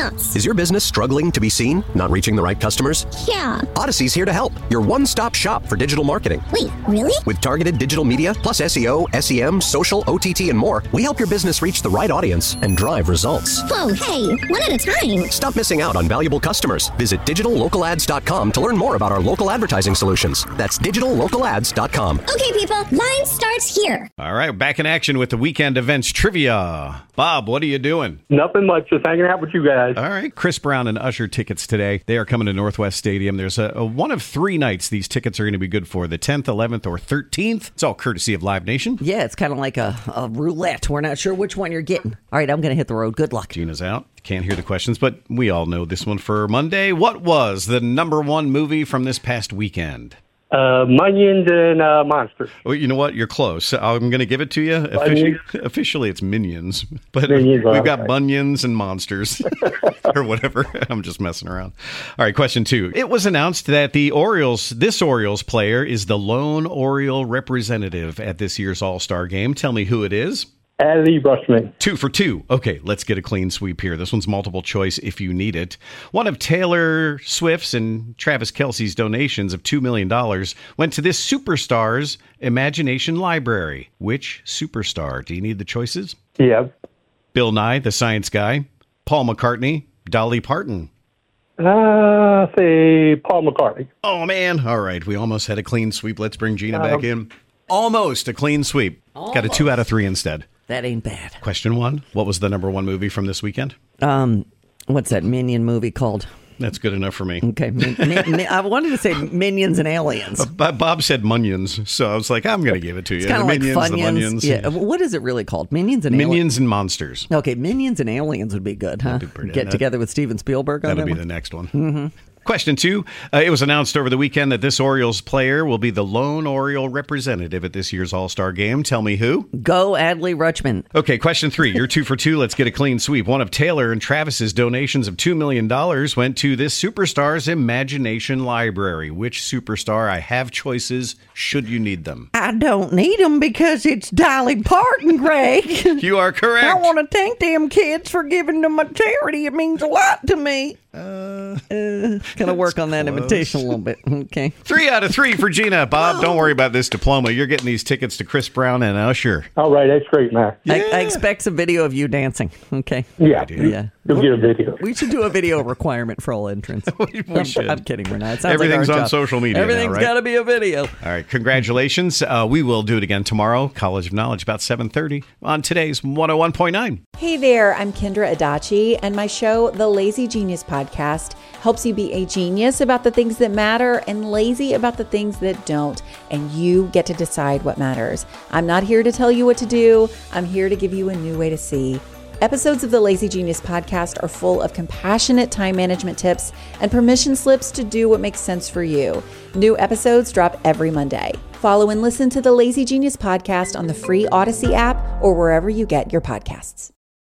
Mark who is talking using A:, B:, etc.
A: chance.
B: Is your business struggling to be seen? Not reaching the right customers?
A: Yeah.
B: Odyssey's here to help. Your one-stop shop for digital marketing.
A: Wait, really?
B: With targeted digital media, plus SEO, SEM, social, OTT, and more, we help your business reach the right audience and drive results.
A: Whoa, hey, one at a time.
B: Stop missing out on valuable customers. Visit digitallocalads.com to learn more about our local advertising solutions. That's digitallocalads.com.
A: Okay, people, line starts here.
C: All right, back in action with the weekend events trivia. Bob, what are you doing?
D: Nothing much, just hanging out with you guys.
C: All right, Chris Brown and Usher tickets today. They are coming to Northwest Stadium. There's a one of 3 nights these tickets are going to be good for, the 10th, 11th, or 13th. It's all courtesy of Live Nation.
E: Yeah, it's kind of like a roulette. We're not sure which one you're getting. All right, I'm going to hit the road. Good luck.
C: Gina's out. Can't hear the questions, but we all know this one for Monday. What was the number 1 movie from this past weekend?
D: Minions and Monsters.
C: Well, you know what? You're close. I'm going to give it to you. Officially, it's Minions. But
D: Minions,
C: we've got
D: okay.
C: Bunions and Monsters or whatever. I'm just messing around. All right, question 2. It was announced that this Orioles player is the lone Oriole representative at this year's All-Star game. Tell me who it is.
D: Adley Rutschman.
C: 2 for 2. Okay, let's get a clean sweep here. This one's multiple choice if you need it. One of Taylor Swift's and Travis Kelce's donations of $2 million went to this superstar's imagination library. Which superstar? Do you need the choices?
D: Yeah.
C: Bill Nye, the science guy, Paul McCartney, Dolly Parton.
D: Say Paul McCartney.
C: Oh, man. All right, we almost had a clean sweep. Let's bring Gina back in. Almost a clean sweep. Got a 2 out of 3 instead.
E: That ain't bad.
C: Question 1. What was the number 1 movie from this weekend?
E: What's that Minion movie called?
C: That's good enough for me.
E: Okay. I wanted to say Minions and Aliens.
C: Bob said Munions, so I was like, I'm going to give it to you.
E: It's kind of like
C: Minions,
E: Funyuns. Yeah. What is it really called? Minions and Aliens?
C: Minions and Monsters.
E: Okay, Minions and Aliens would be good, huh?
C: That'd be pretty-
E: Get together with Steven Spielberg on
C: That'll
E: that
C: be
E: one?
C: the next one. Mm-hmm. Question 2. It was announced over the weekend that this Orioles player will be the lone Oriole representative at this year's All-Star game. Tell me who?
E: Go Adley Rutschman.
C: Okay, question 3. You're 2 for 2. Let's get a clean sweep. One of Taylor and Travis's donations of $2 million went to this superstar's imagination library. Which superstar? I have choices should you need them.
E: I don't need them because it's Dolly Parton, Greg.
C: You are correct.
E: I want to thank them kids for giving them a charity. It means a lot to me. Gonna work on that imitation a little bit. Okay.
C: 3 out of 3 for Gina. Bob, don't worry about this diploma. You're getting these tickets to Chris Brown and Usher.
D: All right, that's great, man.
E: I expect some video of you dancing. Okay.
D: Yeah.
E: Yeah.
D: You'll get a video.
E: We should do a video requirement for all entrants.
C: We should.
E: I'm kidding. We're not. It sounds
C: Everything's
E: like our
C: on
E: job.
C: social media now,
E: Everything's
C: right?
E: got to be a video.
C: All right, congratulations. We will do it again tomorrow. College of Knowledge, about 7:30 on today's 101.9.
F: Hey there, I'm Kendra Adachi, and my show, The Lazy Genius Podcast, helps you be a genius about the things that matter and lazy about the things that don't, and you get to decide what matters. I'm not here to tell you what to do. I'm here to give you a new way to see. Episodes of the Lazy Genius Podcast are full of compassionate time management tips and permission slips to do what makes sense for you. New episodes drop every Monday. Follow and listen to the Lazy Genius Podcast on the free Odyssey app or wherever you get your podcasts.